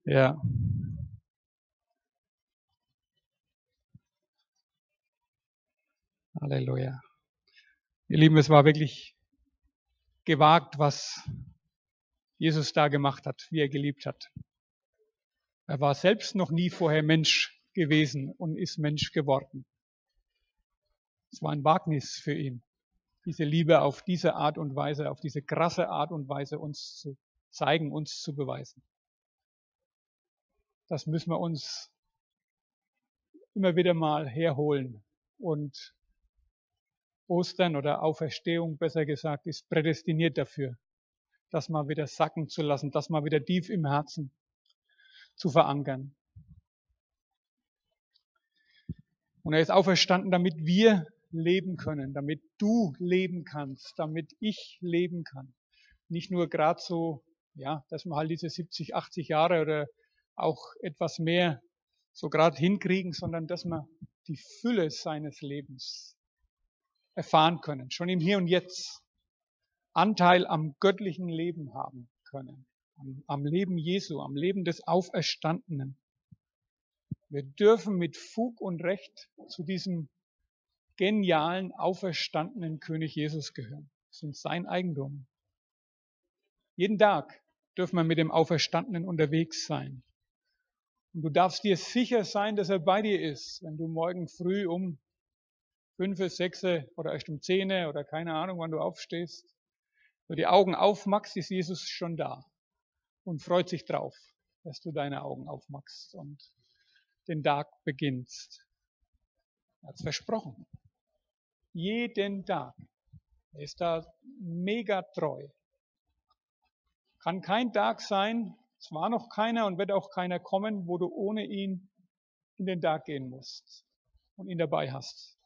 Ja, Halleluja. Ihr Lieben, es war wirklich gewagt, was Jesus da gemacht hat, wie er geliebt hat. Er war selbst noch nie vorher Mensch gewesen und ist Mensch geworden. Es war ein Wagnis für ihn, diese Liebe auf diese Art und Weise, auf diese krasse Art und Weise uns zu zeigen, uns zu beweisen. Das müssen wir uns immer wieder mal herholen. Und Ostern oder Auferstehung, besser gesagt, ist prädestiniert dafür, das mal wieder sacken zu lassen, das mal wieder tief im Herzen zu verankern. Und er ist auferstanden, damit wir leben können, damit du leben kannst, damit ich leben kann. Nicht nur gerade so, ja, dass wir halt diese 70, 80 Jahre oder auch etwas mehr so gerade hinkriegen, sondern dass wir die Fülle seines Lebens erfahren können, schon im Hier und Jetzt Anteil am göttlichen Leben haben können, am Leben Jesu, am Leben des Auferstandenen. Wir dürfen mit Fug und Recht zu diesem genialen, auferstandenen König Jesus gehören. Wir sind sein Eigentum. Jeden Tag dürfen wir mit dem Auferstandenen unterwegs sein. Und du darfst dir sicher sein, dass er bei dir ist, wenn du morgen früh um 5, 6 oder erst um 10 oder keine Ahnung, wann du aufstehst, wenn du die Augen aufmachst, ist Jesus schon da und freut sich drauf, dass du deine Augen aufmachst und den Tag beginnst. Er hat es versprochen. Jeden Tag. Er ist da mega treu. Kann kein Tag sein, es war noch keiner und wird auch keiner kommen, wo du ohne ihn in den Tag gehen musst und ihn dabei hast.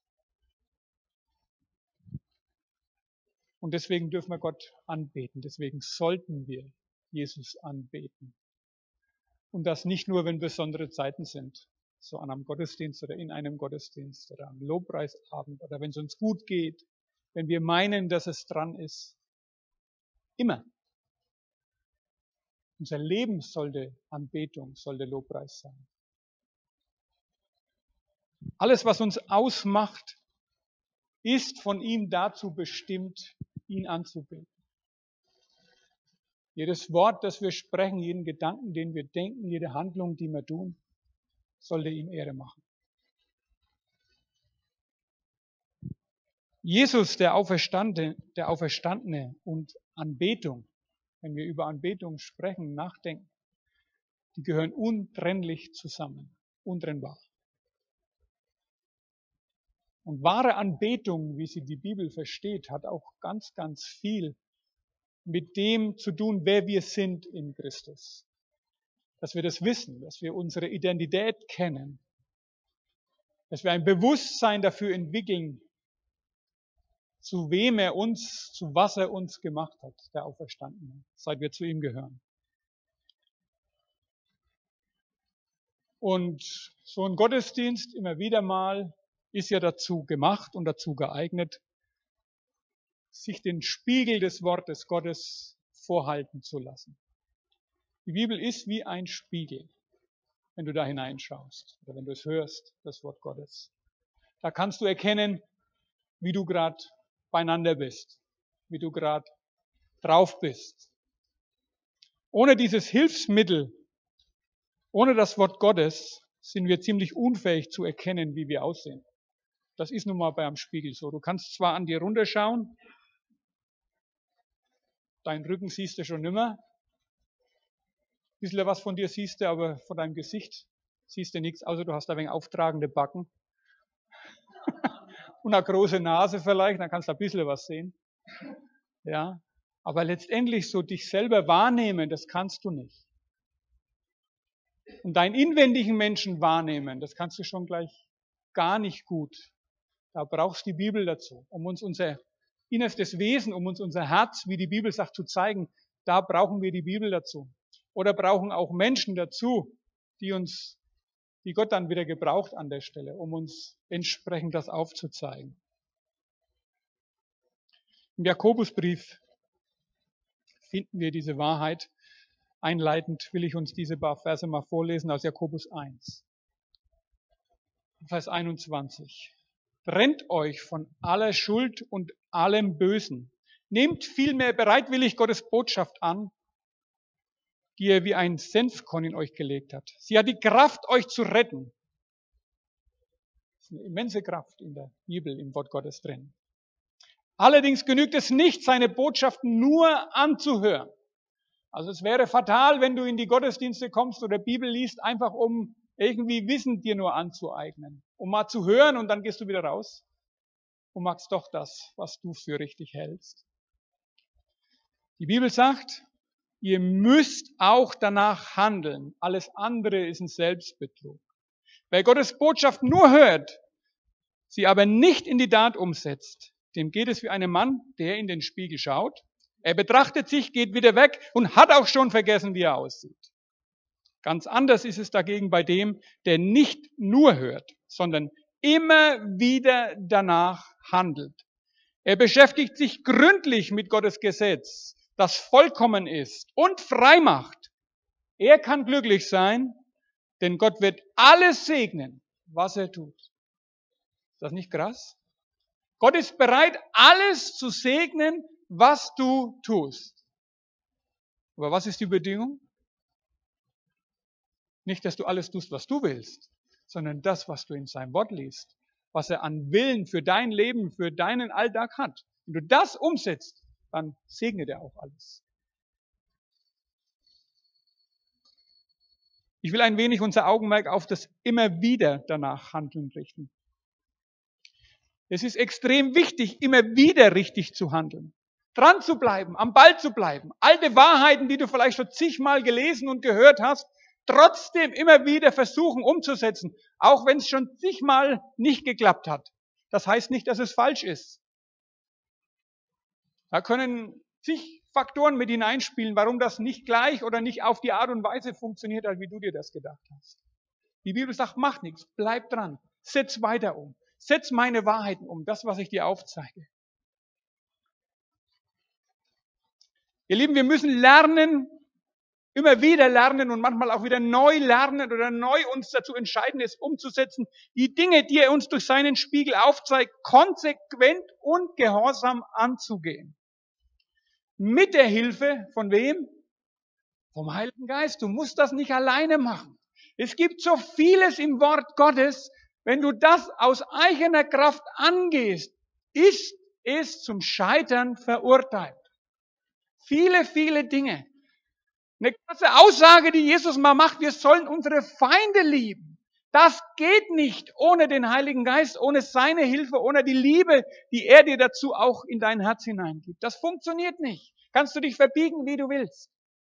Und deswegen dürfen wir Gott anbeten. Deswegen sollten wir Jesus anbeten. Und das nicht nur, wenn besondere Zeiten sind, so an einem Gottesdienst oder in einem Gottesdienst oder am Lobpreisabend oder wenn es uns gut geht, wenn wir meinen, dass es dran ist. Immer. Unser Leben sollte Anbetung, sollte Lobpreis sein. Alles, was uns ausmacht, ist von ihm dazu bestimmt, ihn anzubeten. Jedes Wort, das wir sprechen, jeden Gedanken, den wir denken, jede Handlung, die wir tun, sollte ihm Ehre machen. Jesus, der Auferstandene und Anbetung, wenn wir über Anbetung sprechen, nachdenken, die gehören untrennlich zusammen, untrennbar. Und wahre Anbetung, wie sie die Bibel versteht, hat auch ganz, ganz viel mit dem zu tun, wer wir sind in Christus. Dass wir das wissen, dass wir unsere Identität kennen, dass wir ein Bewusstsein dafür entwickeln, zu wem er uns, zu was er uns gemacht hat, der Auferstandene, seit wir zu ihm gehören. Und so ein Gottesdienst immer wieder mal ist ja dazu gemacht und dazu geeignet, sich den Spiegel des Wortes Gottes vorhalten zu lassen. Die Bibel ist wie ein Spiegel, wenn du da hineinschaust oder wenn du es hörst, das Wort Gottes. Da kannst du erkennen, wie du gerade beieinander bist, wie du gerade drauf bist. Ohne dieses Hilfsmittel, ohne das Wort Gottes, sind wir ziemlich unfähig zu erkennen, wie wir aussehen. Das ist nun mal beim Spiegel so. Du kannst zwar an dir runterschauen, deinen Rücken siehst du schon nimmer, ein bisschen was von dir siehst du, aber von deinem Gesicht siehst du nichts, außer du hast ein wenig auftragende Backen und eine große Nase vielleicht, dann kannst du ein bisschen was sehen. Ja, aber letztendlich so dich selber wahrnehmen, das kannst du nicht. Und deinen inwendigen Menschen wahrnehmen, das kannst du schon gleich gar nicht gut. Da brauchst du die Bibel dazu, um uns unser innerstes Wesen, um uns unser Herz, wie die Bibel sagt, zu zeigen. Da brauchen wir die Bibel dazu. Oder brauchen auch Menschen dazu, die Gott dann wieder gebraucht an der Stelle, um uns entsprechend das aufzuzeigen. Im Jakobusbrief finden wir diese Wahrheit. Einleitend will ich uns diese paar Verse mal vorlesen aus Jakobus 1, Vers 21. Trennt euch von aller Schuld und allem Bösen. Nehmt vielmehr bereitwillig Gottes Botschaft an, die er wie ein Senfkorn in euch gelegt hat. Sie hat die Kraft, euch zu retten. Das ist eine immense Kraft in der Bibel, im Wort Gottes drin. Allerdings genügt es nicht, seine Botschaft nur anzuhören. Also es wäre fatal, wenn du in die Gottesdienste kommst oder Bibel liest, einfach um irgendwie Wissen dir nur anzueignen. Um mal zu hören und dann gehst du wieder raus und machst doch das, was du für richtig hältst. Die Bibel sagt, ihr müsst auch danach handeln. Alles andere ist ein Selbstbetrug. Wer Gottes Botschaft nur hört, sie aber nicht in die Tat umsetzt, dem geht es wie einem Mann, der in den Spiegel schaut. Er betrachtet sich, geht wieder weg und hat auch schon vergessen, wie er aussieht. Ganz anders ist es dagegen bei dem, der nicht nur hört, sondern immer wieder danach handelt. Er beschäftigt sich gründlich mit Gottes Gesetz, das vollkommen ist und frei macht. Er kann glücklich sein, denn Gott wird alles segnen, was er tut. Ist das nicht krass? Gott ist bereit, alles zu segnen, was du tust. Aber was ist die Bedingung? Nicht, dass du alles tust, was du willst, sondern das, was du in seinem Wort liest, was er an Willen für dein Leben, für deinen Alltag hat. Wenn du das umsetzt, dann segnet er auch alles. Ich will ein wenig unser Augenmerk auf das immer wieder danach Handeln richten. Es ist extrem wichtig, immer wieder richtig zu handeln. Dran zu bleiben, am Ball zu bleiben. Alte Wahrheiten, die du vielleicht schon zigmal gelesen und gehört hast, trotzdem immer wieder versuchen umzusetzen, auch wenn es schon zigmal nicht geklappt hat. Das heißt nicht, dass es falsch ist. Da können zig Faktoren mit hineinspielen, warum das nicht gleich oder nicht auf die Art und Weise funktioniert hat, wie du dir das gedacht hast. Die Bibel sagt, mach nichts, bleib dran, setz weiter um, setz meine Wahrheiten um, das, was ich dir aufzeige. Ihr Lieben, wir müssen lernen, immer wieder lernen und manchmal auch wieder neu lernen oder neu uns dazu entscheiden, es umzusetzen, die Dinge, die er uns durch seinen Spiegel aufzeigt, konsequent und gehorsam anzugehen. Mit der Hilfe von wem? Vom Heiligen Geist. Du musst das nicht alleine machen. Es gibt so vieles im Wort Gottes, wenn du das aus eigener Kraft angehst, ist es zum Scheitern verurteilt. Viele, viele Dinge. Eine krasse Aussage, die Jesus mal macht, wir sollen unsere Feinde lieben. Das geht nicht ohne den Heiligen Geist, ohne seine Hilfe, ohne die Liebe, die er dir dazu auch in dein Herz hineingibt. Das funktioniert nicht. Kannst du dich verbiegen, wie du willst.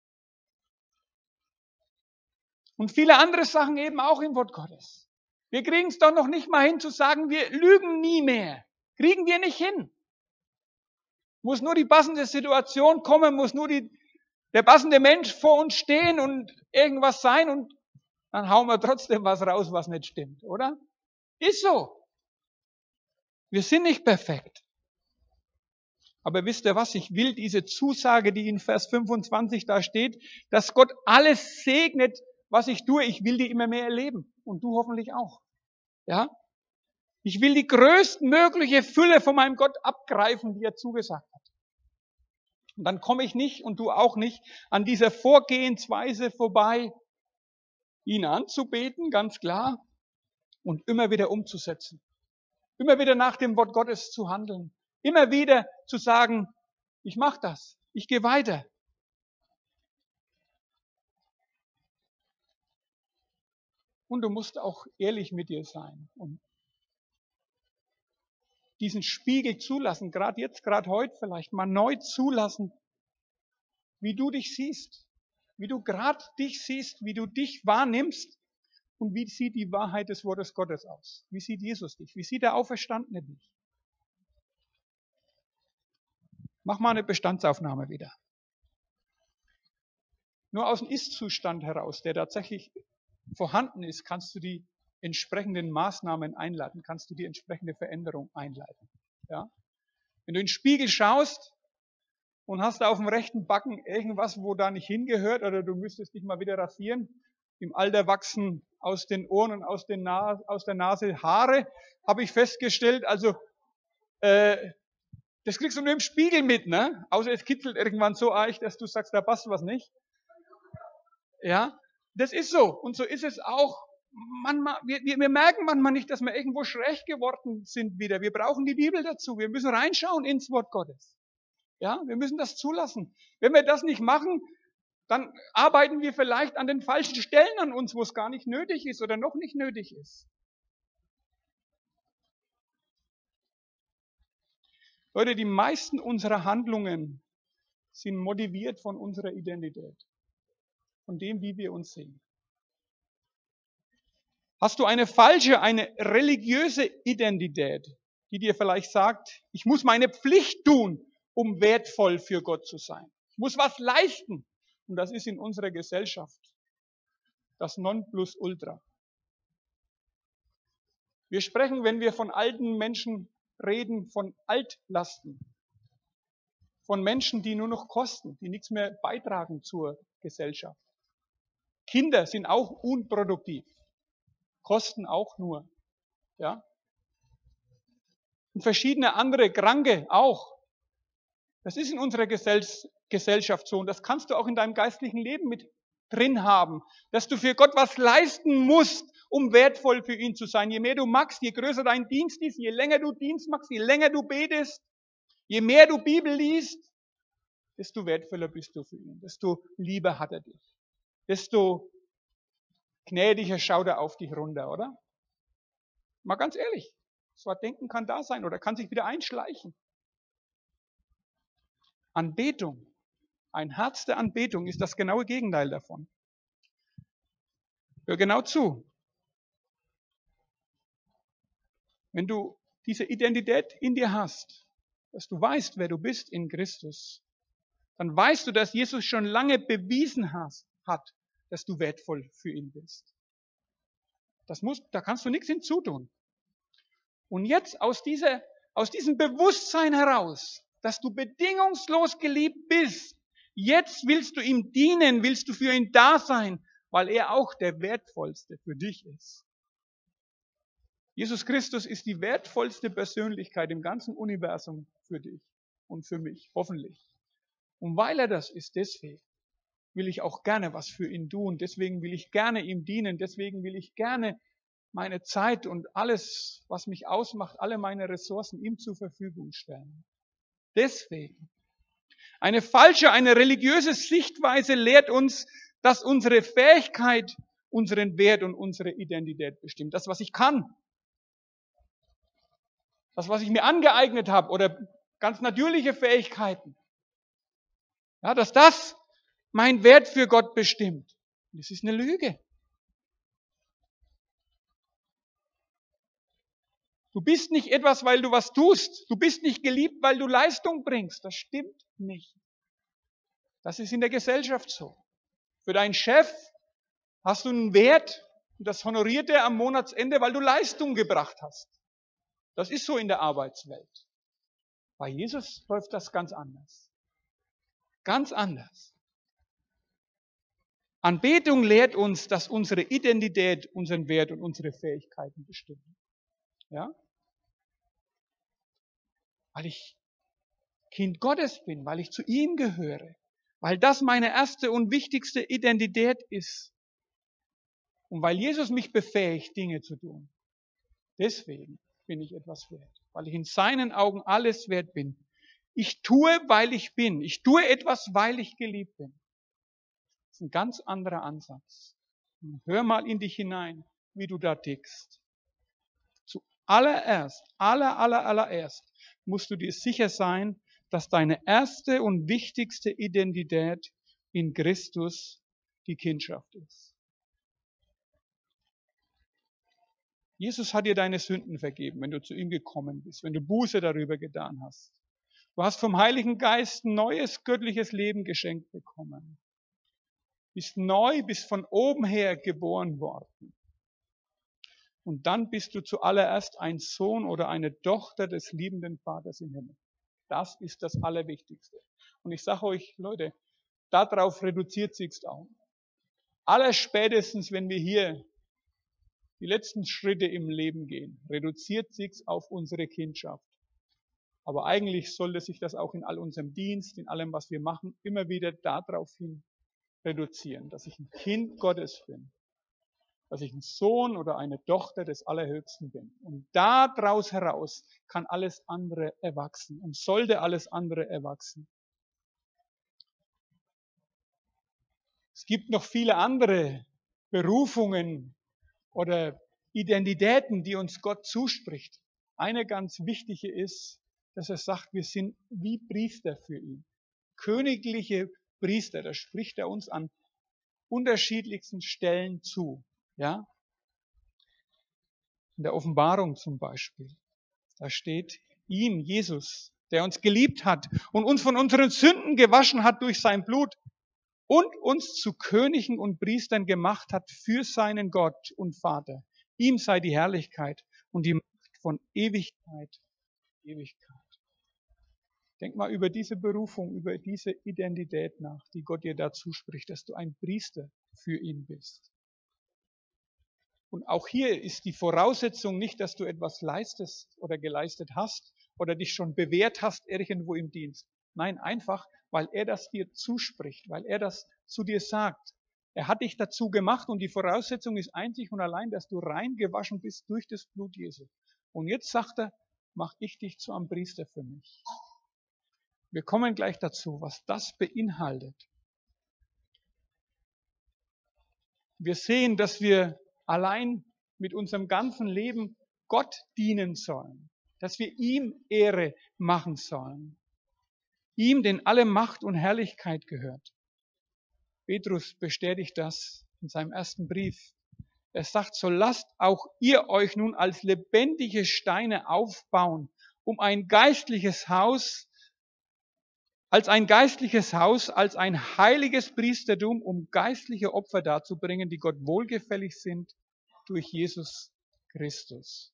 Und viele andere Sachen eben auch im Wort Gottes. Wir kriegen es doch noch nicht mal hin zu sagen, wir lügen nie mehr. Kriegen wir nicht hin. Muss nur die passende Situation kommen, muss nur der passende Mensch vor uns stehen und irgendwas sein und dann hauen wir trotzdem was raus, was nicht stimmt, oder? Ist so. Wir sind nicht perfekt. Aber wisst ihr was? Ich will diese Zusage, die in Vers 25 da steht, dass Gott alles segnet, was ich tue. Ich will die immer mehr erleben. Und du hoffentlich auch. Ja? Ich will die größtmögliche Fülle von meinem Gott abgreifen, die er zugesagt hat. Und dann komme ich nicht und du auch nicht an dieser Vorgehensweise vorbei, ihn anzubeten, ganz klar, und immer wieder umzusetzen. Immer wieder nach dem Wort Gottes zu handeln. Immer wieder zu sagen, ich mache das, ich gehe weiter. Und du musst auch ehrlich mit dir sein und diesen Spiegel zulassen, gerade jetzt, gerade heute vielleicht mal neu zulassen, wie du dich siehst, wie du gerade dich siehst, wie du dich wahrnimmst und wie sieht die Wahrheit des Wortes Gottes aus? Wie sieht Jesus dich? Wie sieht der Auferstandene dich? Mach mal eine Bestandsaufnahme wieder. Nur aus dem Ist-Zustand heraus, der tatsächlich vorhanden ist, kannst du die entsprechenden Maßnahmen einleiten, kannst du die entsprechende Veränderung einleiten. Ja? Wenn du in den Spiegel schaust und hast da auf dem rechten Backen irgendwas, wo da nicht hingehört, oder du müsstest dich mal wieder rasieren. Im Alter wachsen aus den Ohren und aus der Nase Haare, habe ich festgestellt. Also das kriegst du nur im Spiegel mit, ne? Außer es kitzelt irgendwann so arg, dass du sagst, da passt was nicht. Ja, das ist so. Und so ist es auch. Manchmal, wir merken manchmal nicht, dass wir irgendwo schräg geworden sind wieder. Wir brauchen die Bibel dazu. Wir müssen reinschauen ins Wort Gottes. Ja, wir müssen das zulassen. Wenn wir das nicht machen, dann arbeiten wir vielleicht an den falschen Stellen an uns, wo es gar nicht nötig ist oder noch nicht nötig ist. Leute, die meisten unserer Handlungen sind motiviert von unserer Identität, von dem, wie wir uns sehen. Hast du eine falsche, eine religiöse Identität, die dir vielleicht sagt, ich muss meine Pflicht tun, um wertvoll für Gott zu sein. Ich muss was leisten. Und das ist in unserer Gesellschaft das Nonplusultra. Wir sprechen, wenn wir von alten Menschen reden, von Altlasten. Von Menschen, die nur noch kosten, die nichts mehr beitragen zur Gesellschaft. Kinder sind auch unproduktiv. Kosten auch nur. Ja? Und verschiedene andere Kranke auch. Das ist in unserer Gesellschaft so. Und das kannst du auch in deinem geistlichen Leben mit drin haben. Dass du für Gott was leisten musst, um wertvoll für ihn zu sein. Je mehr du magst, je größer dein Dienst ist, je länger du Dienst machst, je länger du betest, je mehr du Bibel liest, desto wertvoller bist du für ihn. Desto lieber hat er dich. Desto gnädiger schaut er auf dich runter, oder? Mal ganz ehrlich. So ein Denken kann da sein oder kann sich wieder einschleichen. Anbetung, ein Herz der Anbetung ist das genaue Gegenteil davon. Hör genau zu. Wenn du diese Identität in dir hast, dass du weißt, wer du bist in Christus, dann weißt du, dass Jesus schon lange bewiesen hat, dass du wertvoll für ihn bist. Da kannst du nichts hinzutun. Und jetzt aus diesem Bewusstsein heraus, dass du bedingungslos geliebt bist, jetzt willst du ihm dienen, willst du für ihn da sein, weil er auch der Wertvollste für dich ist. Jesus Christus ist die wertvollste Persönlichkeit im ganzen Universum für dich und für mich, hoffentlich. Und weil er das ist, deswegen will ich auch gerne was für ihn tun, deswegen will ich gerne ihm dienen, deswegen will ich gerne meine Zeit und alles, was mich ausmacht, alle meine Ressourcen ihm zur Verfügung stellen. Deswegen. Eine falsche, eine religiöse Sichtweise lehrt uns, dass unsere Fähigkeit unseren Wert und unsere Identität bestimmt. Das, was ich kann. Das, was ich mir angeeignet habe oder ganz natürliche Fähigkeiten. Ja, dass das mein Wert für Gott bestimmt. Das ist eine Lüge. Du bist nicht etwas, weil du was tust. Du bist nicht geliebt, weil du Leistung bringst. Das stimmt nicht. Das ist in der Gesellschaft so. Für deinen Chef hast du einen Wert und das honoriert er am Monatsende, weil du Leistung gebracht hast. Das ist so in der Arbeitswelt. Bei Jesus läuft das ganz anders. Ganz anders. Anbetung lehrt uns, dass unsere Identität unseren Wert und unsere Fähigkeiten bestimmen. Ja? Weil ich Kind Gottes bin, weil ich zu ihm gehöre, weil das meine erste und wichtigste Identität ist und weil Jesus mich befähigt, Dinge zu tun. Deswegen bin ich etwas wert, weil ich in seinen Augen alles wert bin. Ich tue, weil ich bin. Ich tue etwas, weil ich geliebt bin. Das ist ein ganz anderer Ansatz. Hör mal in dich hinein, wie du da tickst. Allererst musst du dir sicher sein, dass deine erste und wichtigste Identität in Christus die Kindschaft ist. Jesus hat dir deine Sünden vergeben, wenn du zu ihm gekommen bist, wenn du Buße darüber getan hast. Du hast vom Heiligen Geist ein neues göttliches Leben geschenkt bekommen. Bist neu, bist von oben her geboren worden. Und dann bist du zuallererst ein Sohn oder eine Tochter des liebenden Vaters im Himmel. Das ist das Allerwichtigste. Und ich sage euch, Leute, darauf reduziert sich's auch. Allerspätestens, wenn wir hier die letzten Schritte im Leben gehen, reduziert sich's auf unsere Kindschaft. Aber eigentlich sollte sich das auch in all unserem Dienst, in allem, was wir machen, immer wieder darauf hin reduzieren, dass ich ein Kind Gottes bin, dass ich ein Sohn oder eine Tochter des Allerhöchsten bin. Und daraus heraus kann alles andere erwachsen und sollte alles andere erwachsen. Es gibt noch viele andere Berufungen oder Identitäten, die uns Gott zuspricht. Eine ganz wichtige ist, dass er sagt, wir sind wie Priester für ihn. Königliche Priester, das spricht er uns an unterschiedlichsten Stellen zu. Ja? In der Offenbarung zum Beispiel. Da steht ihm, Jesus, der uns geliebt hat und uns von unseren Sünden gewaschen hat durch sein Blut und uns zu Königen und Priestern gemacht hat für seinen Gott und Vater. Ihm sei die Herrlichkeit und die Macht von Ewigkeit zu Ewigkeit. Denk mal über diese Berufung, über diese Identität nach, die Gott dir dazu spricht, dass du ein Priester für ihn bist. Und auch hier ist die Voraussetzung nicht, dass du etwas leistest oder geleistet hast oder dich schon bewährt hast irgendwo im Dienst. Nein, einfach, weil er das dir zuspricht, weil er das zu dir sagt. Er hat dich dazu gemacht und die Voraussetzung ist einzig und allein, dass du rein gewaschen bist durch das Blut Jesu. Und jetzt sagt er, mach ich dich zu einem Priester für mich. Wir kommen gleich dazu, was das beinhaltet. Wir sehen, dass wir allein mit unserem ganzen Leben Gott dienen sollen, dass wir ihm Ehre machen sollen, ihm, den alle Macht und Herrlichkeit gehört. Petrus bestätigt das in seinem ersten Brief. Er sagt, so lasst auch ihr euch nun als lebendige Steine aufbauen, um ein geistliches Haus, als ein heiliges Priestertum, um geistliche Opfer darzubringen, die Gott wohlgefällig sind durch Jesus Christus.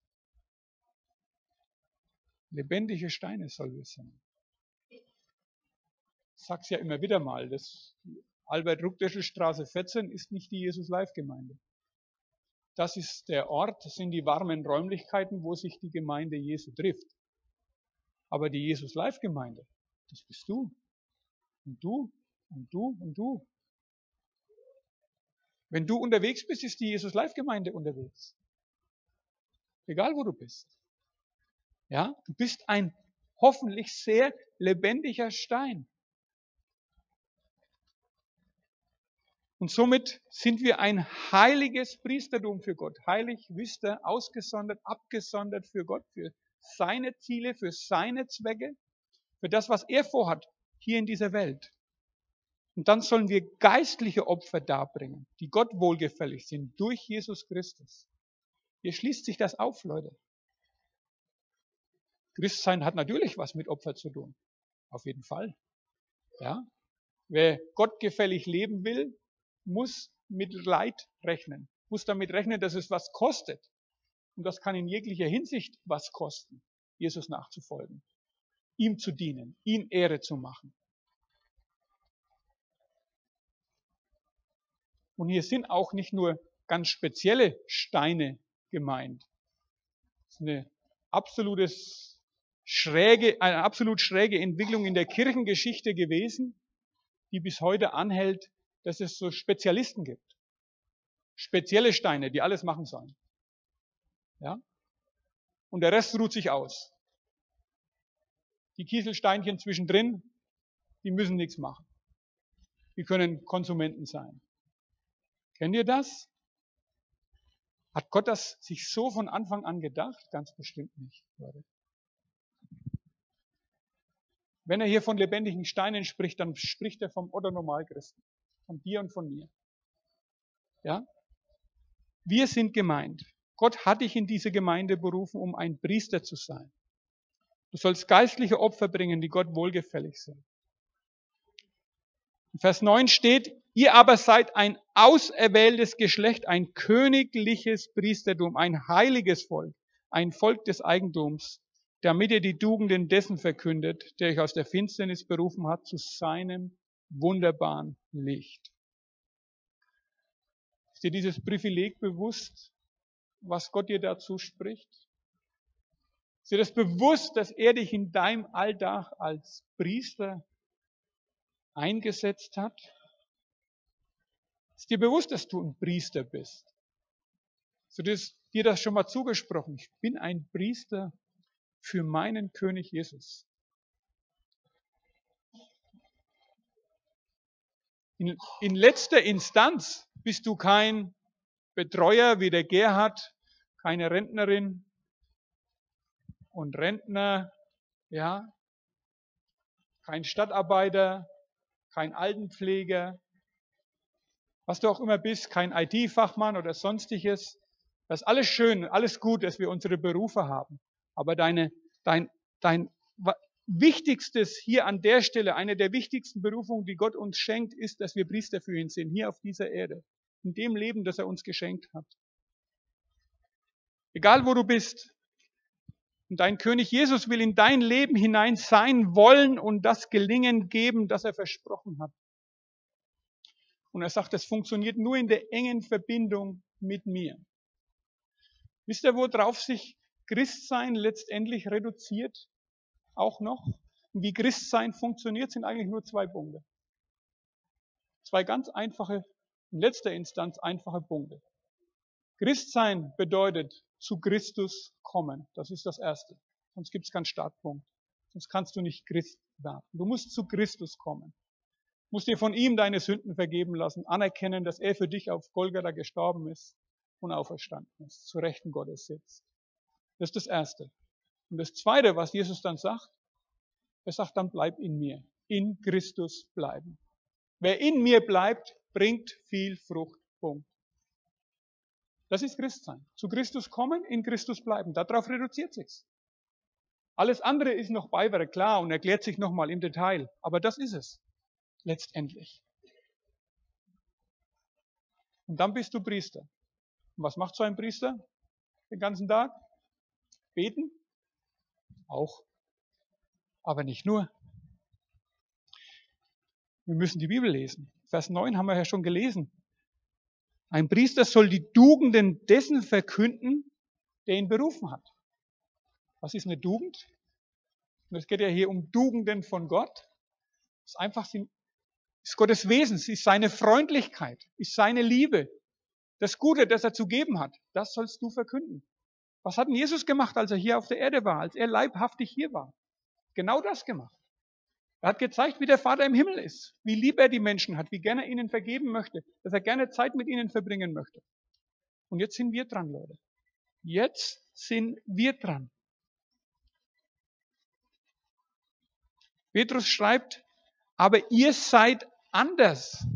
Lebendige Steine sollen wir sein. Ich sag's ja immer wieder mal, das Albert-Ruckdeschel-Straße 14 ist nicht die Jesus-Life-Gemeinde. Das ist der Ort, das sind die warmen Räumlichkeiten, wo sich die Gemeinde Jesu trifft. Aber die Jesus-Life-Gemeinde, das bist du. Und du, und du, und du. Wenn du unterwegs bist, ist die Jesus-Life-Gemeinde unterwegs. Egal, wo du bist. Ja, du bist ein hoffentlich sehr lebendiger Stein. Und somit sind wir ein heiliges Priestertum für Gott. Heilig, wisst ihr, ausgesondert, abgesondert für Gott, für seine Ziele, für seine Zwecke, für das, was er vorhat hier in dieser Welt. Und dann sollen wir geistliche Opfer darbringen, die Gott wohlgefällig sind, durch Jesus Christus. Hier schließt sich das auf, Leute. Christsein hat natürlich was mit Opfer zu tun. Auf jeden Fall. Ja? Wer gottgefällig leben will, muss mit Leid rechnen. Muss damit rechnen, dass es was kostet. Und das kann in jeglicher Hinsicht was kosten, Jesus nachzufolgen. Ihm zu dienen, ihm Ehre zu machen. Und hier sind auch nicht nur ganz spezielle Steine gemeint. Das ist eine absolut schräge Entwicklung in der Kirchengeschichte gewesen, die bis heute anhält, dass es so Spezialisten gibt. Spezielle Steine, die alles machen sollen. Ja? Und der Rest ruht sich aus. Die Kieselsteinchen zwischendrin, die müssen nichts machen. Die können Konsumenten sein. Kennt ihr das? Hat Gott das sich so von Anfang an gedacht? Ganz bestimmt nicht, Leute. Wenn er hier von lebendigen Steinen spricht, dann spricht er vom Otto-Normalchristen. Von dir und von mir. Ja? Wir sind gemeint. Gott hat dich in diese Gemeinde berufen, um ein Priester zu sein. Du sollst geistliche Opfer bringen, die Gott wohlgefällig sind. In Vers 9 steht, ihr aber seid ein auserwähltes Geschlecht, ein königliches Priestertum, ein heiliges Volk, ein Volk des Eigentums, damit ihr die Tugenden dessen verkündet, der euch aus der Finsternis berufen hat, zu seinem wunderbaren Licht. Ist dir dieses Privileg bewusst, was Gott dir dazu spricht? Ist dir das bewusst, dass er dich in deinem Alltag als Priester eingesetzt hat? Ist dir bewusst, dass du ein Priester bist? Hast du dir das schon mal zugesprochen? Ich bin ein Priester für meinen König Jesus. In letzter Instanz bist du kein Betreuer wie der Gerhard, keine Rentnerin und Rentner, ja, kein Stadtarbeiter, kein Altenpfleger, was du auch immer bist, kein IT-Fachmann oder sonstiges. Das ist alles schön, alles gut, dass wir unsere Berufe haben. Aber dein Wichtigstes hier an der Stelle, eine der wichtigsten Berufungen, die Gott uns schenkt, ist, dass wir Priester für ihn sind, hier auf dieser Erde, in dem Leben, das er uns geschenkt hat. Egal wo du bist. Und dein König Jesus will in dein Leben hinein sein wollen und das Gelingen geben, das er versprochen hat. Und er sagt, das funktioniert nur in der engen Verbindung mit mir. Wisst ihr, worauf sich Christsein letztendlich reduziert? Auch noch. Und wie Christsein funktioniert, sind eigentlich nur 2 Punkte. 2 ganz einfache, in letzter Instanz einfache Punkte. Christsein bedeutet zu Christus kommen. Das ist das Erste. Sonst gibt es keinen Startpunkt. Sonst kannst du nicht Christ werden. Du musst zu Christus kommen. Du musst dir von ihm deine Sünden vergeben lassen, anerkennen, dass er für dich auf Golgatha gestorben ist und auferstanden ist, zu Rechten Gottes sitzt. Das ist das Erste. Und das Zweite, was Jesus dann sagt, er sagt, dann bleib in mir. In Christus bleiben. Wer in mir bleibt, bringt viel Frucht. Punkt. Das ist Christsein. Zu Christus kommen, in Christus bleiben. Darauf reduziert sich's. Alles andere ist noch Beiwerk, klar, und erklärt sich nochmal im Detail. Aber das ist es. Letztendlich. Und dann bist du Priester. Und was macht so ein Priester den ganzen Tag? Beten? Auch. Aber nicht nur. Wir müssen die Bibel lesen. Vers 9 haben wir ja schon gelesen. Ein Priester soll die Tugenden dessen verkünden, der ihn berufen hat. Was ist eine Tugend? Und es geht ja hier um Tugenden von Gott. Das ist einfach, ist Gottes Wesen, ist seine Freundlichkeit, ist seine Liebe. Das Gute, das er zu geben hat, das sollst du verkünden. Was hat denn Jesus gemacht, als er hier auf der Erde war, als er leibhaftig hier war? Genau das gemacht. Er hat gezeigt, wie der Vater im Himmel ist, wie lieb er die Menschen hat, wie gerne er ihnen vergeben möchte, dass er gerne Zeit mit ihnen verbringen möchte. Und jetzt sind wir dran, Leute. Jetzt sind wir dran. Petrus schreibt, aber ihr seid anders.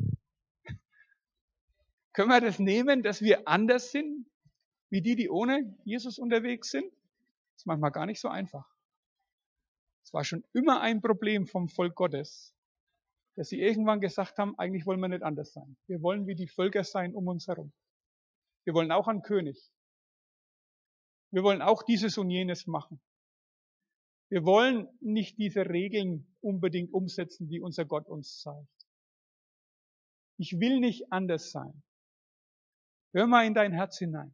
Können wir das nehmen, dass wir anders sind, wie die ohne Jesus unterwegs sind? Das ist manchmal gar nicht so einfach. Es war schon immer ein Problem vom Volk Gottes, dass sie irgendwann gesagt haben, eigentlich wollen wir nicht anders sein. Wir wollen wie die Völker sein um uns herum. Wir wollen auch einen König. Wir wollen auch dieses und jenes machen. Wir wollen nicht diese Regeln unbedingt umsetzen, die unser Gott uns zeigt. Ich will nicht anders sein. Hör mal in dein Herz hinein.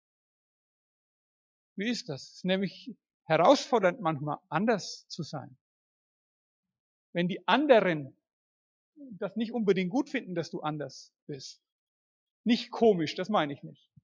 Wie ist das? Es ist nämlich herausfordernd manchmal, anders zu sein. Wenn die anderen das nicht unbedingt gut finden, dass du anders bist. Nicht komisch, das meine ich nicht.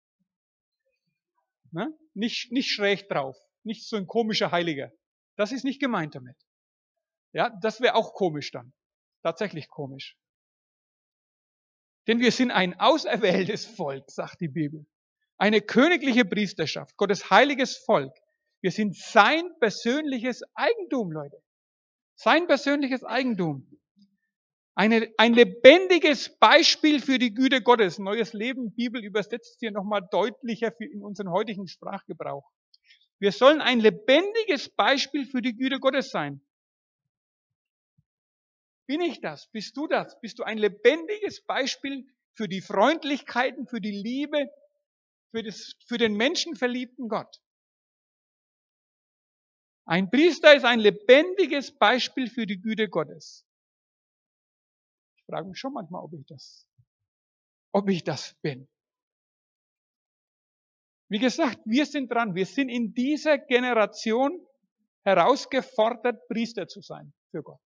Ne? Nicht schräg drauf. Nicht so ein komischer Heiliger. Das ist nicht gemeint damit. Ja, das wäre auch komisch dann. Tatsächlich komisch. Denn wir sind ein auserwähltes Volk, sagt die Bibel. Eine königliche Priesterschaft, Gottes heiliges Volk. Wir sind sein persönliches Eigentum, Leute. Sein persönliches Eigentum. Ein lebendiges Beispiel für die Güte Gottes. Neues Leben, Bibel übersetzt hier nochmal deutlicher in unseren heutigen Sprachgebrauch. Wir sollen ein lebendiges Beispiel für die Güte Gottes sein. Bin ich das? Bist du das? Bist du ein lebendiges Beispiel für die Freundlichkeiten, für die Liebe, für den menschenverliebten Gott? Ein Priester ist ein lebendiges Beispiel für die Güte Gottes. Ich frage mich schon manchmal, ob ich das bin. Wie gesagt, wir sind dran. Wir sind in dieser Generation herausgefordert, Priester zu sein für Gott.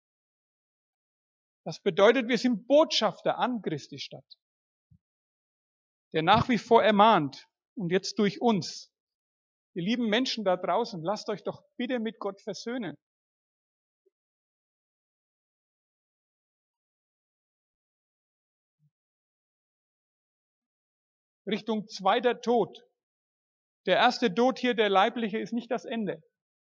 Das bedeutet, wir sind Botschafter an Christi Stadt, der nach wie vor ermahnt und jetzt durch uns. Ihr lieben Menschen da draußen, lasst euch doch bitte mit Gott versöhnen. Richtung zweiter Tod. Der erste Tod hier, der leibliche, ist nicht das Ende.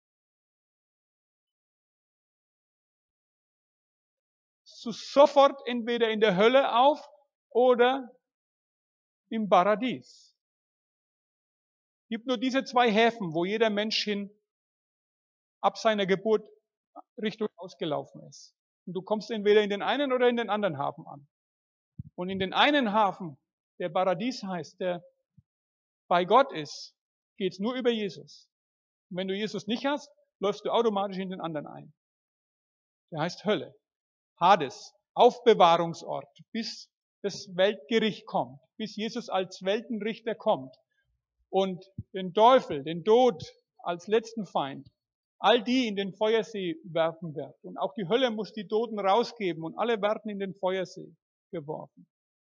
So sofort entweder in der Hölle auf oder im Paradies. Es gibt nur diese zwei Häfen, wo jeder Mensch hin ab seiner Geburt Richtung ausgelaufen ist. Und du kommst entweder in den einen oder in den anderen Hafen an. Und in den einen Hafen, der Paradies heißt, der bei Gott ist, geht es nur über Jesus. Und wenn du Jesus nicht hast, läufst du automatisch in den anderen ein. Der heißt Hölle. Hades, Aufbewahrungsort, bis das Weltgericht kommt, bis Jesus als Weltenrichter kommt und den Teufel, den Tod als letzten Feind, all die in den Feuersee werfen wird. Und auch die Hölle muss die Toten rausgeben und alle werden in den Feuersee geworfen.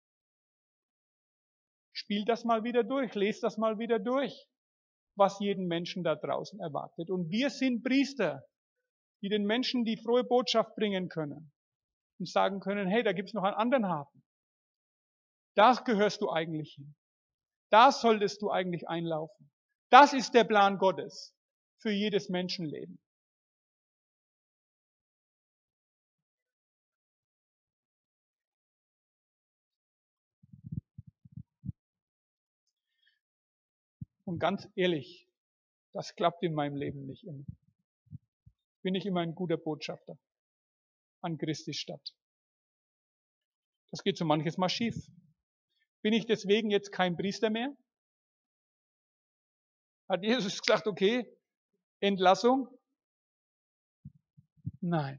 Spiel das mal wieder durch, lest das mal wieder durch, was jeden Menschen da draußen erwartet. Und wir sind Priester, die den Menschen die frohe Botschaft bringen können und sagen können, hey, da gibt's noch einen anderen Hafen. Da gehörst du eigentlich hin. Da solltest du eigentlich einlaufen. Das ist der Plan Gottes für jedes Menschenleben. Und ganz ehrlich, das klappt in meinem Leben nicht immer. Bin ich immer ein guter Botschafter an Christi Stadt. Das geht so manches Mal schief. Bin ich deswegen jetzt kein Priester mehr? Hat Jesus gesagt, okay, Entlassung? Nein.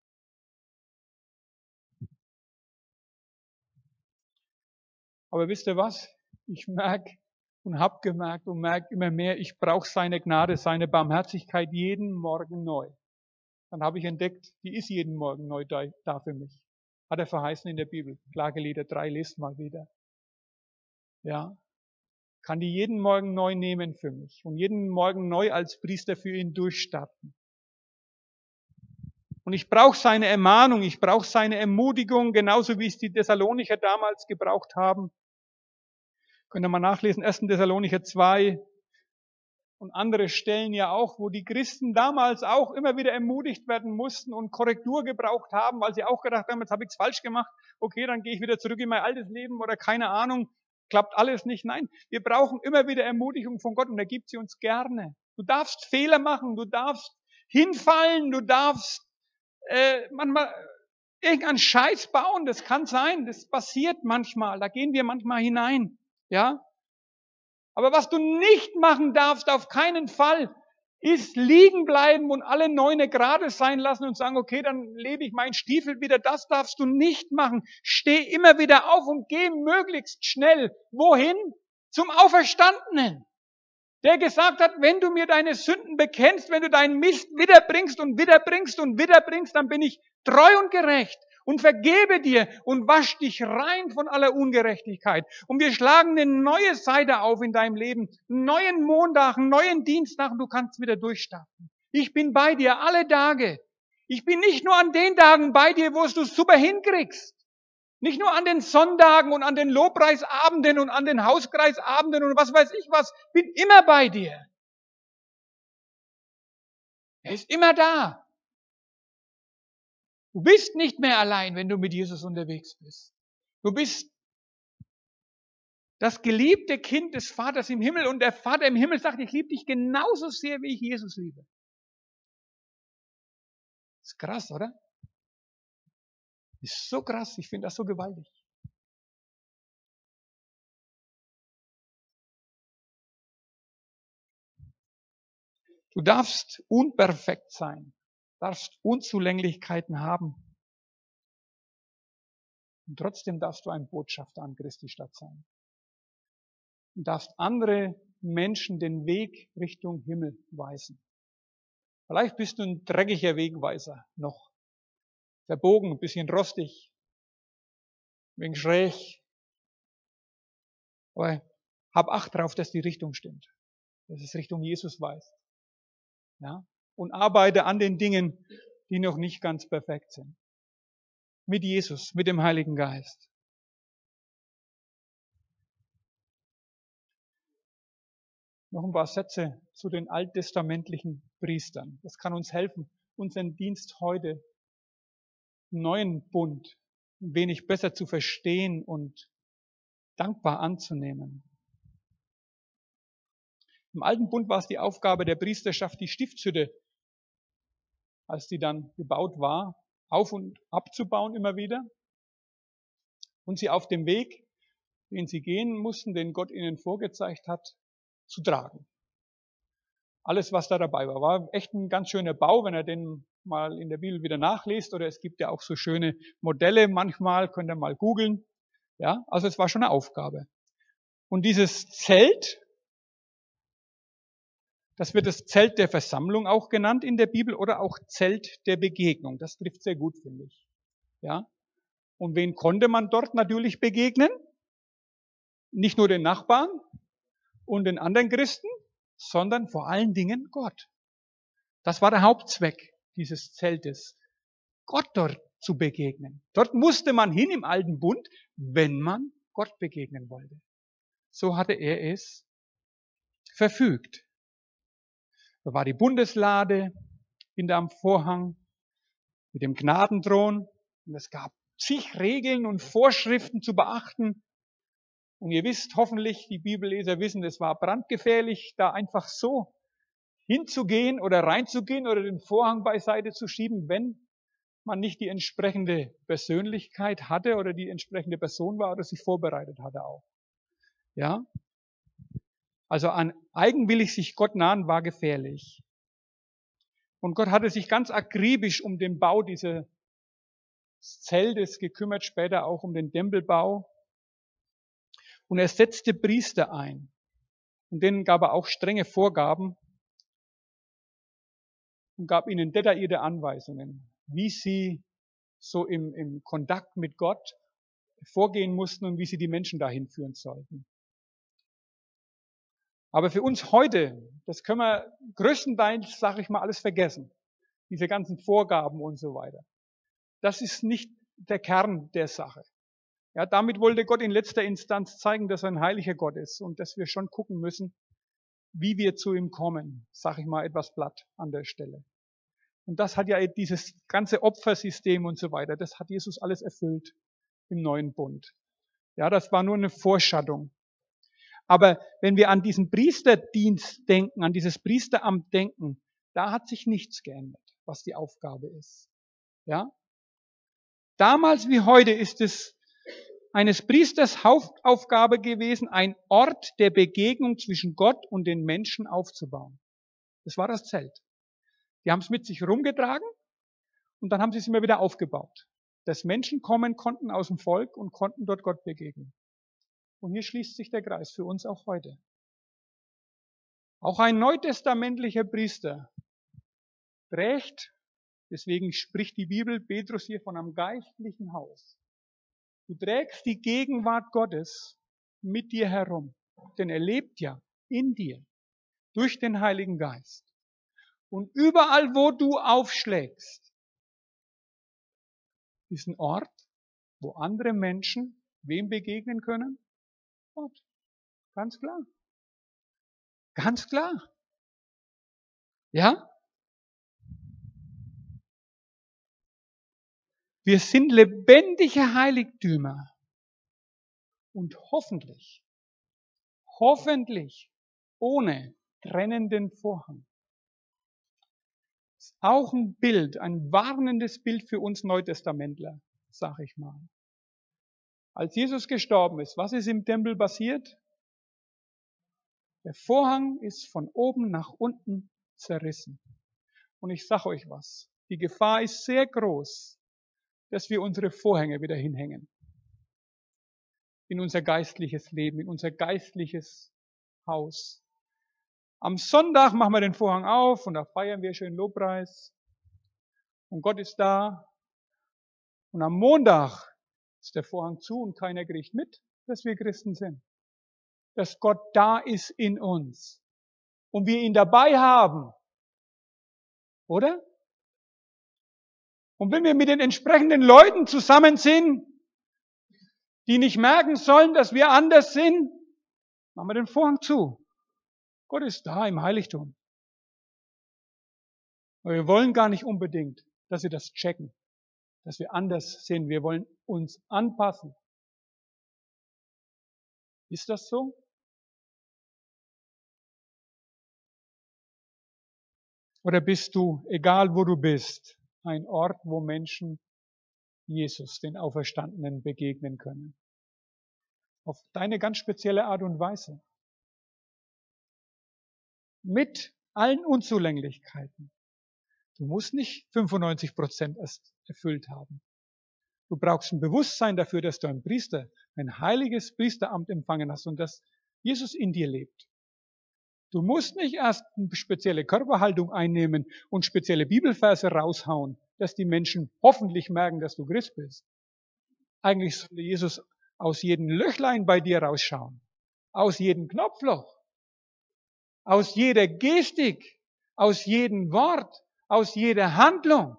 Aber wisst ihr was? Ich merke und habe gemerkt und merke immer mehr, ich brauche seine Gnade, seine Barmherzigkeit jeden Morgen neu. Dann habe ich entdeckt, die ist jeden Morgen neu da für mich. Hat er verheißen in der Bibel. Klagelieder 3, lest mal wieder. Ja. Kann die jeden Morgen neu nehmen für mich und jeden Morgen neu als Priester für ihn durchstarten. Und ich brauche seine Ermahnung, ich brauche seine Ermutigung, genauso wie es die Thessalonicher damals gebraucht haben. Könnt ihr mal nachlesen, 1. Thessalonicher 2 und andere Stellen ja auch, wo die Christen damals auch immer wieder ermutigt werden mussten und Korrektur gebraucht haben, weil sie auch gedacht haben, jetzt habe ich es falsch gemacht, okay, dann gehe ich wieder zurück in mein altes Leben oder keine Ahnung, klappt alles nicht. Nein, wir brauchen immer wieder Ermutigung von Gott und er gibt sie uns gerne. Du darfst Fehler machen, du darfst hinfallen, du darfst manchmal irgendeinen Scheiß bauen, das kann sein, das passiert manchmal, da gehen wir manchmal hinein. Ja? Aber was du nicht machen darfst, auf keinen Fall, ist liegen bleiben und alle Neune gerade sein lassen und sagen, okay, dann lebe ich meinen Stiefel wieder. Das darfst du nicht machen. Steh immer wieder auf und geh möglichst schnell. Wohin? Zum Auferstandenen. Der gesagt hat, wenn du mir deine Sünden bekennst, wenn du deinen Mist wiederbringst und wiederbringst und wiederbringst, dann bin ich treu und gerecht und vergebe dir und wasch dich rein von aller Ungerechtigkeit. Und wir schlagen eine neue Seite auf in deinem Leben, einen neuen Montag, einen neuen Dienstag und du kannst wieder durchstarten. Ich bin bei dir alle Tage. Ich bin nicht nur an den Tagen bei dir, wo du es super hinkriegst. Nicht nur an den Sonntagen und an den Lobpreisabenden und an den Hauskreisabenden und was weiß ich was. Bin immer bei dir. Er ist immer da. Du bist nicht mehr allein, wenn du mit Jesus unterwegs bist. Du bist das geliebte Kind des Vaters im Himmel und der Vater im Himmel sagt, ich liebe dich genauso sehr, wie ich Jesus liebe. Ist krass, oder? Ist so krass. Ich finde das so gewaltig. Du darfst unperfekt sein, darfst Unzulänglichkeiten haben. Und trotzdem darfst du ein Botschafter an Christi Stadt sein. Und darfst andere Menschen den Weg Richtung Himmel weisen. Vielleicht bist du ein dreckiger Wegweiser noch. Verbogen, ein bisschen rostig, ein wenig schräg. Aber hab Acht darauf, dass die Richtung stimmt. Dass es Richtung Jesus weist. Ja? Und arbeite an den Dingen, die noch nicht ganz perfekt sind. Mit Jesus, mit dem Heiligen Geist. Noch ein paar Sätze zu den alttestamentlichen Priestern. Das kann uns helfen, unseren Dienst heute im neuen Bund ein wenig besser zu verstehen und dankbar anzunehmen. Im alten Bund war es die Aufgabe der Priesterschaft, die Stiftshütte, als die dann gebaut war, auf- und abzubauen immer wieder und sie auf dem Weg, den sie gehen mussten, den Gott ihnen vorgezeigt hat, zu tragen. Alles, was da dabei war, war echt ein ganz schöner Bau, wenn er den mal in der Bibel wieder nachliest, oder es gibt ja auch so schöne Modelle manchmal, könnt ihr mal googeln. Ja, also es war schon eine Aufgabe. Und dieses Zelt, das wird das Zelt der Versammlung auch genannt in der Bibel oder auch Zelt der Begegnung. Das trifft sehr gut, finde ich. Ja. Und wen konnte man dort natürlich begegnen? Nicht nur den Nachbarn und den anderen Christen, sondern vor allen Dingen Gott. Das war der Hauptzweck dieses Zeltes, Gott dort zu begegnen. Dort musste man hin im alten Bund, wenn man Gott begegnen wollte. So hatte er es verfügt. Da war die Bundeslade hinterm Vorhang mit dem Gnadenthron und es gab zig Regeln und Vorschriften zu beachten. Und ihr wisst hoffentlich, die Bibelleser wissen, es war brandgefährlich, da einfach so hinzugehen oder reinzugehen oder den Vorhang beiseite zu schieben, wenn man nicht die entsprechende Persönlichkeit hatte oder die entsprechende Person war oder sich vorbereitet hatte auch. Ja? Also eigenwillig sich Gott nahen war gefährlich. Und Gott hatte sich ganz akribisch um den Bau dieses Zeltes gekümmert, später auch um den Tempelbau. Und er setzte Priester ein. Und denen gab er auch strenge Vorgaben und gab ihnen detaillierte Anweisungen, wie sie so im Kontakt mit Gott vorgehen mussten und wie sie die Menschen dahin führen sollten. Aber für uns heute, das können wir größtenteils, sage ich mal, alles vergessen. Diese ganzen Vorgaben und so weiter. Das ist nicht der Kern der Sache. Ja, damit wollte Gott in letzter Instanz zeigen, dass er ein heiliger Gott ist und dass wir schon gucken müssen, wie wir zu ihm kommen, sage ich mal etwas platt an der Stelle. Und das hat ja dieses ganze Opfersystem und so weiter, das hat Jesus alles erfüllt im neuen Bund. Ja, das war nur eine Vorschattung. Aber wenn wir an diesen Priesterdienst denken, an dieses Priesteramt denken, da hat sich nichts geändert, was die Aufgabe ist. Ja? Damals wie heute ist es eines Priesters Hauptaufgabe gewesen, ein Ort der Begegnung zwischen Gott und den Menschen aufzubauen. Das war das Zelt. Die haben es mit sich rumgetragen und dann haben sie es immer wieder aufgebaut. Dass Menschen kommen konnten aus dem Volk und konnten dort Gott begegnen. Und hier schließt sich der Kreis für uns auch heute. Auch ein neutestamentlicher Priester trägt, deswegen spricht die Bibel, Petrus hier von einem geistlichen Haus. Du trägst die Gegenwart Gottes mit dir herum, denn er lebt ja in dir durch den Heiligen Geist. Und überall, wo du aufschlägst, ist ein Ort, wo andere Menschen wem begegnen können? Gott. Ganz klar. Ganz klar. Ja? Wir sind lebendige Heiligtümer. Und hoffentlich ohne trennenden Vorhang. Das ist auch ein Bild, ein warnendes Bild für uns Neutestamentler, sag ich mal. Als Jesus gestorben ist, was ist im Tempel passiert? Der Vorhang ist von oben nach unten zerrissen. Und ich sage euch was, die Gefahr ist sehr groß, dass wir unsere Vorhänge wieder hinhängen. In unser geistliches Leben, in unser geistliches Haus. Am Sonntag machen wir den Vorhang auf und da feiern wir schön Lobpreis. Und Gott ist da. Und am Montag ist der Vorhang zu und keiner kriegt mit, dass wir Christen sind. Dass Gott da ist in uns. Und wir ihn dabei haben. Oder? Und wenn wir mit den entsprechenden Leuten zusammen sind, die nicht merken sollen, dass wir anders sind, machen wir den Vorhang zu. Gott ist da im Heiligtum. Aber wir wollen gar nicht unbedingt, dass sie das checken, dass wir anders sind. Wir wollen uns anpassen. Ist das so? Oder bist du, egal wo du bist, ein Ort, wo Menschen Jesus, den Auferstandenen, begegnen können? Auf deine ganz spezielle Art und Weise. Mit allen Unzulänglichkeiten. Du musst nicht 95% erst erfüllt haben. Du brauchst ein Bewusstsein dafür, dass du ein heiliges Priesteramt empfangen hast und dass Jesus in dir lebt. Du musst nicht erst eine spezielle Körperhaltung einnehmen und spezielle Bibelverse raushauen, dass die Menschen hoffentlich merken, dass du Christ bist. Eigentlich sollte Jesus aus jedem Löchlein bei dir rausschauen, aus jedem Knopfloch, aus jeder Gestik, aus jedem Wort, aus jeder Handlung.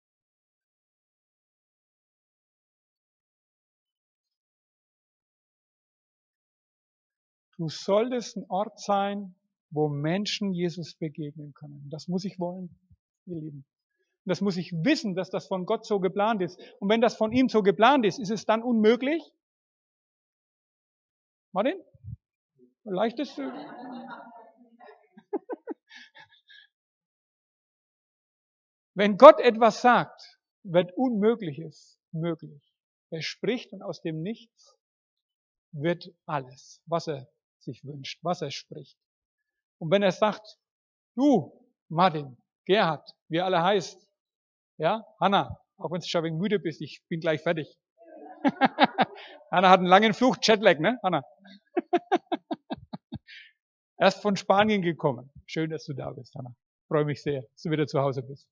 Du solltest ein Ort sein, wo Menschen Jesus begegnen können. Das muss ich wollen, ihr Lieben. Und das muss ich wissen, dass das von Gott so geplant ist. Und wenn das von ihm so geplant ist, ist es dann unmöglich? Martin? Leichtes? Wenn Gott etwas sagt, wird Unmögliches möglich. Er spricht und aus dem Nichts wird alles, was er sich wünscht, was er spricht. Und wenn er sagt, du, Martin, Gerhard, wie er alle heißt, ja, Hanna, auch wenn du schon ein wenig müde bist, ich bin gleich fertig. Hanna hat einen langen Flug, Jetlag, ne, Hanna? Erst von Spanien gekommen. Schön, dass du da bist, Hanna. Freue mich sehr, dass du wieder zu Hause bist.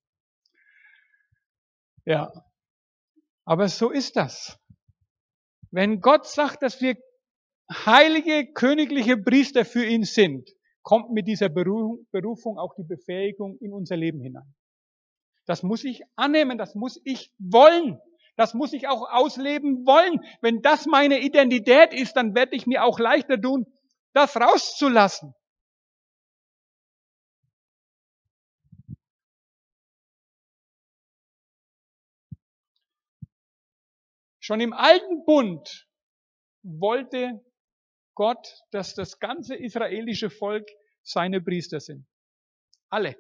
Ja, aber so ist das. Wenn Gott sagt, dass wir heilige, königliche Priester für ihn sind, kommt mit dieser Berufung auch die Befähigung in unser Leben hinein. Das muss ich annehmen, das muss ich wollen. Das muss ich auch ausleben wollen. Wenn das meine Identität ist, dann werde ich mir auch leichter tun, das rauszulassen. Schon im alten Bund wollte Gott, dass das ganze israelische Volk seine Priester sind. Alle.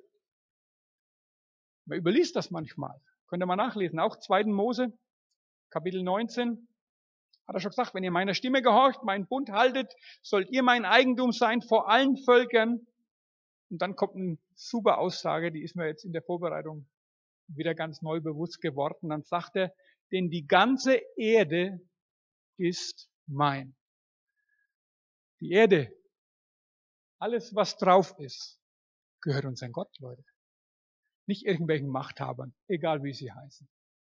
Man überliest das manchmal. Könnt ihr mal nachlesen. Auch 2. Mose, Kapitel 19, hat er schon gesagt, wenn ihr meiner Stimme gehorcht, meinen Bund haltet, sollt ihr mein Eigentum sein vor allen Völkern. Und dann kommt eine super Aussage, die ist mir jetzt in der Vorbereitung wieder ganz neu bewusst geworden. Dann sagt er, denn die ganze Erde ist mein. Die Erde, alles was drauf ist, gehört unseren Gott, Leute. Nicht irgendwelchen Machthabern, egal wie sie heißen.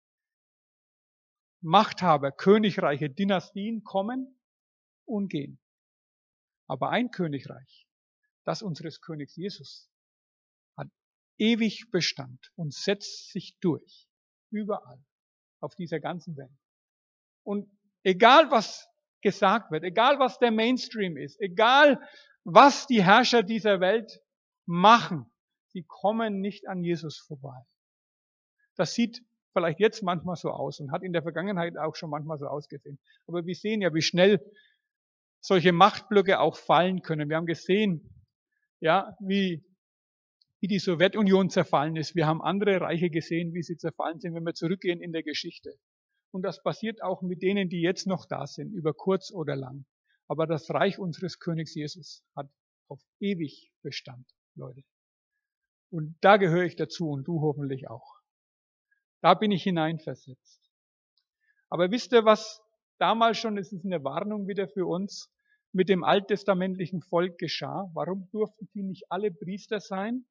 Machthaber, Königreiche, Dynastien kommen und gehen. Aber ein Königreich, das unseres Königs Jesus, hat ewig Bestand und setzt sich durch. Überall. Auf dieser ganzen Welt. Und egal was gesagt wird, egal was der Mainstream ist, egal was die Herrscher dieser Welt machen, sie kommen nicht an Jesus vorbei. Das sieht vielleicht jetzt manchmal so aus und hat in der Vergangenheit auch schon manchmal so ausgesehen. Aber wir sehen ja, wie schnell solche Machtblöcke auch fallen können. Wir haben gesehen, ja, wie die Sowjetunion zerfallen ist. Wir haben andere Reiche gesehen, wie sie zerfallen sind, wenn wir zurückgehen in der Geschichte. Und das passiert auch mit denen, die jetzt noch da sind, über kurz oder lang. Aber das Reich unseres Königs Jesus hat auf ewig Bestand, Leute. Und da gehöre ich dazu und du hoffentlich auch. Da bin ich hineinversetzt. Aber wisst ihr, was damals schon, das ist eine Warnung wieder für uns, mit dem alttestamentlichen Volk geschah? Warum durften die nicht alle Priester sein?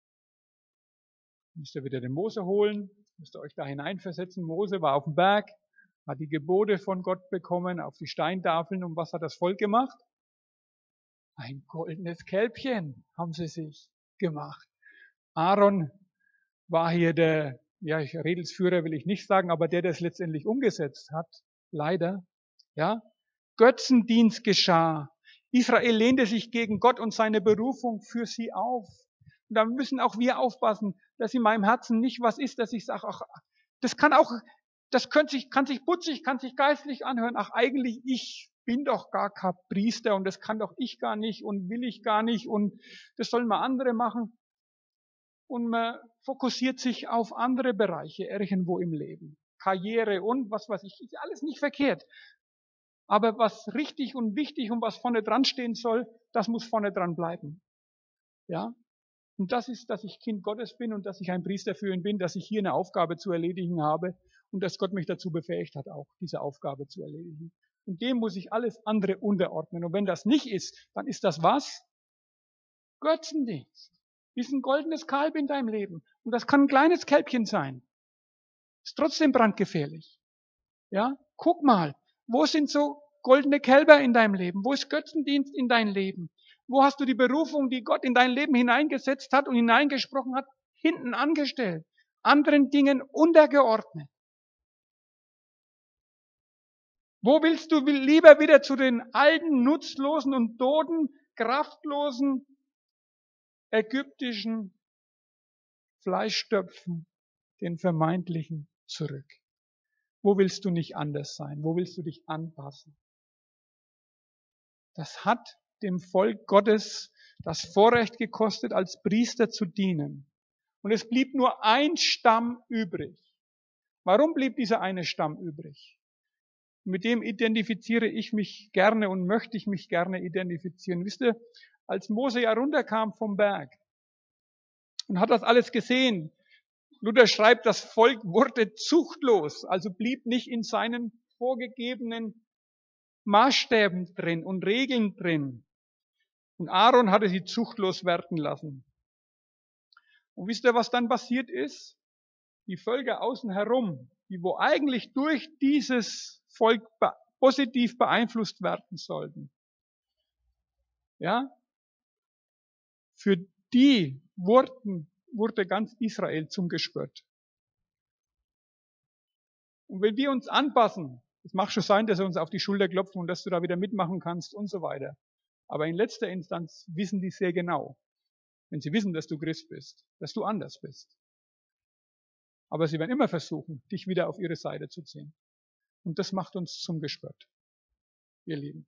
Müsst ihr wieder den Mose holen, müsst ihr euch da hineinversetzen. Mose war auf dem Berg, hat die Gebote von Gott bekommen, auf die Steintafeln. Und was hat das Volk gemacht? Ein goldenes Kälbchen haben sie sich gemacht. Aaron war hier der, ja, Redelsführer will ich nicht sagen, aber der das letztendlich umgesetzt hat. Leider. Ja. Götzendienst geschah. Israel lehnte sich gegen Gott und seine Berufung für sie auf. Und da müssen auch wir aufpassen, dass in meinem Herzen nicht was ist, dass ich sage, ach, das kann sich putzig, kann sich geistlich anhören. Ach, eigentlich, ich bin doch gar kein Priester und das kann doch ich gar nicht und will ich gar nicht und das sollen mal andere machen. Und man fokussiert sich auf andere Bereiche irgendwo im Leben. Karriere und was weiß ich, ist alles nicht verkehrt. Aber was richtig und wichtig und was vorne dran stehen soll, das muss vorne dran bleiben. Ja? Und das ist, dass ich Kind Gottes bin und dass ich ein Priester für ihn bin, dass ich hier eine Aufgabe zu erledigen habe und dass Gott mich dazu befähigt hat, auch diese Aufgabe zu erledigen. Und dem muss ich alles andere unterordnen. Und wenn das nicht ist, dann ist das was? Götzendienst. Ist ein goldenes Kalb in deinem Leben. Und das kann ein kleines Kälbchen sein. Ist trotzdem brandgefährlich. Ja? Guck mal, wo sind so goldene Kälber in deinem Leben? Wo ist Götzendienst in deinem Leben? Wo hast du die Berufung, die Gott in dein Leben hineingesetzt hat und hineingesprochen hat, hinten angestellt? Anderen Dingen untergeordnet. Wo willst du lieber wieder zu den alten, nutzlosen und toten, kraftlosen, ägyptischen Fleischstöpfen, den vermeintlichen, zurück? Wo willst du nicht anders sein? Wo willst du dich anpassen? Das hat dem Volk Gottes das Vorrecht gekostet, als Priester zu dienen. Und es blieb nur ein Stamm übrig. Warum blieb dieser eine Stamm übrig? Mit dem identifiziere ich mich gerne und möchte ich mich gerne identifizieren. Wisst ihr, als Mose ja runterkam vom Berg und hat das alles gesehen, Luther schreibt, das Volk wurde zuchtlos, also blieb nicht in seinen vorgegebenen Maßstäben drin und Regeln drin. Und Aaron hatte sie zuchtlos werden lassen. Und wisst ihr, was dann passiert ist? Die Völker außen herum, die wo eigentlich durch dieses Volk positiv beeinflusst werden sollten, ja, für die wurde ganz Israel zum Gespött. Und wenn wir uns anpassen, es mag schon sein, dass wir uns auf die Schulter klopfen und dass du da wieder mitmachen kannst und so weiter. Aber in letzter Instanz wissen die sehr genau, wenn sie wissen, dass du Christ bist, dass du anders bist. Aber sie werden immer versuchen, dich wieder auf ihre Seite zu ziehen. Und das macht uns zum Gespött, ihr Lieben.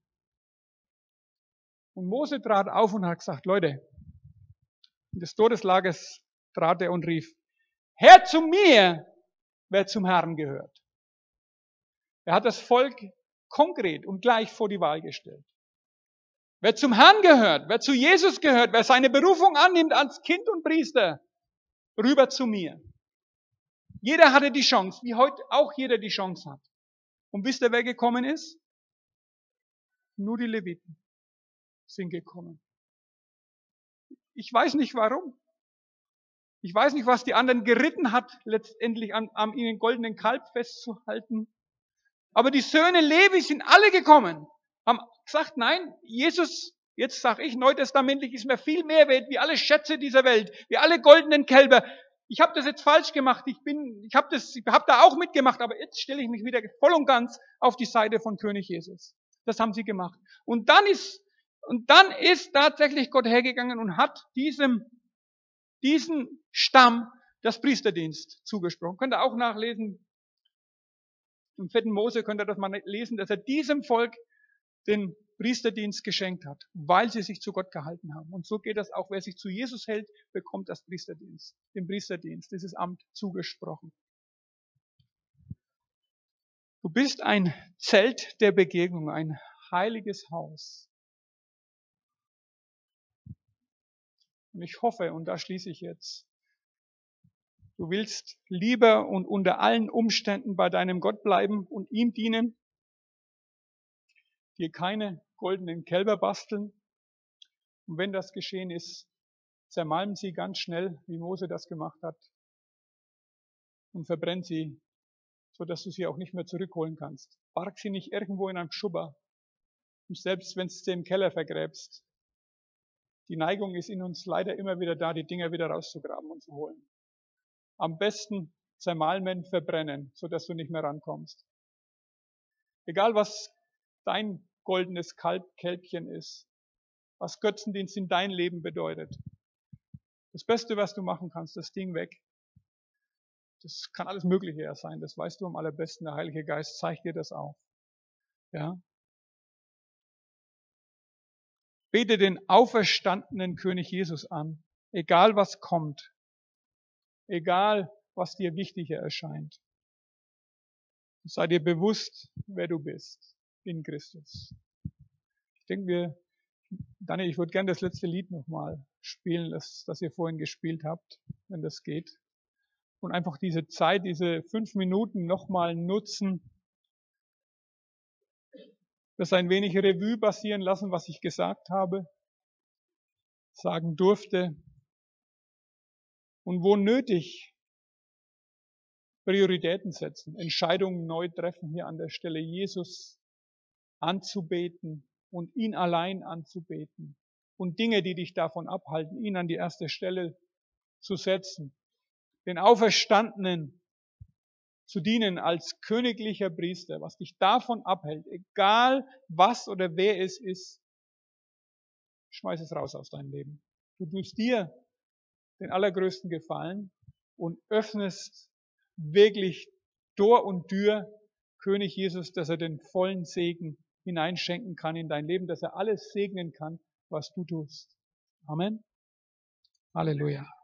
Und Mose trat auf und hat gesagt, Leute, in des Todeslagers trat er und rief, Herr zu mir, wer zum Herrn gehört. Er hat das Volk konkret und gleich vor die Wahl gestellt. Wer zum Herrn gehört, wer zu Jesus gehört, wer seine Berufung annimmt als Kind und Priester, rüber zu mir. Jeder hatte die Chance, wie heute auch jeder die Chance hat. Und wisst ihr, wer gekommen ist? Nur die Leviten sind gekommen. Ich weiß nicht warum. Ich weiß nicht, was die anderen geritten hat, letztendlich an ihnen goldenen Kalb festzuhalten. Aber die Söhne Levi sind alle gekommen, haben gesagt, nein, Jesus, jetzt sage ich, neutestamentlich ist mir viel mehr wert, wie alle Schätze dieser Welt, wie alle goldenen Kälber. Ich habe das jetzt falsch gemacht, ich habe da auch mitgemacht, aber jetzt stelle ich mich wieder voll und ganz auf die Seite von König Jesus. Das haben sie gemacht. Und dann ist tatsächlich Gott hergegangen und hat diesen Stamm das Priesterdienst zugesprochen. Könnt ihr auch nachlesen. Im 4. Mose könnt ihr das mal lesen, dass er diesem Volk den Priesterdienst geschenkt hat, weil sie sich zu Gott gehalten haben. Und so geht das auch. Wer sich zu Jesus hält, bekommt den Priesterdienst, dieses Amt zugesprochen. Du bist ein Zelt der Begegnung, ein heiliges Haus. Und ich hoffe, und da schließe ich jetzt, du willst lieber und unter allen Umständen bei deinem Gott bleiben und ihm dienen, dir keine goldenen Kälber basteln. Und wenn das geschehen ist, zermalm sie ganz schnell, wie Mose das gemacht hat, und verbrenn sie, sodass du sie auch nicht mehr zurückholen kannst. Barg sie nicht irgendwo in einem Schubber. Und selbst wenn du sie im Keller vergräbst, die Neigung ist in uns leider immer wieder da, die Dinger wieder rauszugraben und zu holen. Am besten zermalmen, verbrennen, sodass du nicht mehr rankommst. Egal was dein goldenes Kälbchen ist, was Götzendienst in dein Leben bedeutet. Das Beste, was du machen kannst, das Ding weg. Das kann alles Mögliche sein, das weißt du am allerbesten. Der Heilige Geist zeigt dir das auf. Ja? Bete den auferstandenen König Jesus an, egal was kommt, egal was dir wichtiger erscheint. Sei dir bewusst, wer du bist in Christus. Ich denke, Daniel, ich würde gerne das letzte Lied nochmal spielen, das ihr vorhin gespielt habt, wenn das geht. Und einfach diese Zeit, diese 5 Minuten nochmal nutzen, das ein wenig Revue passieren lassen, was ich gesagt habe, sagen durfte. Und wo nötig, Prioritäten setzen, Entscheidungen neu treffen, hier an der Stelle Jesus anzubeten und ihn allein anzubeten. Und Dinge, die dich davon abhalten, ihn an die erste Stelle zu setzen. Den Auferstandenen zu dienen als königlicher Priester, was dich davon abhält, egal was oder wer es ist, schmeiß es raus aus deinem Leben. Du tust dir den allergrößten Gefallen und öffnest wirklich Tor und Tür König Jesus, dass er den vollen Segen hineinschenken kann in dein Leben, dass er alles segnen kann, was du tust. Amen. Halleluja.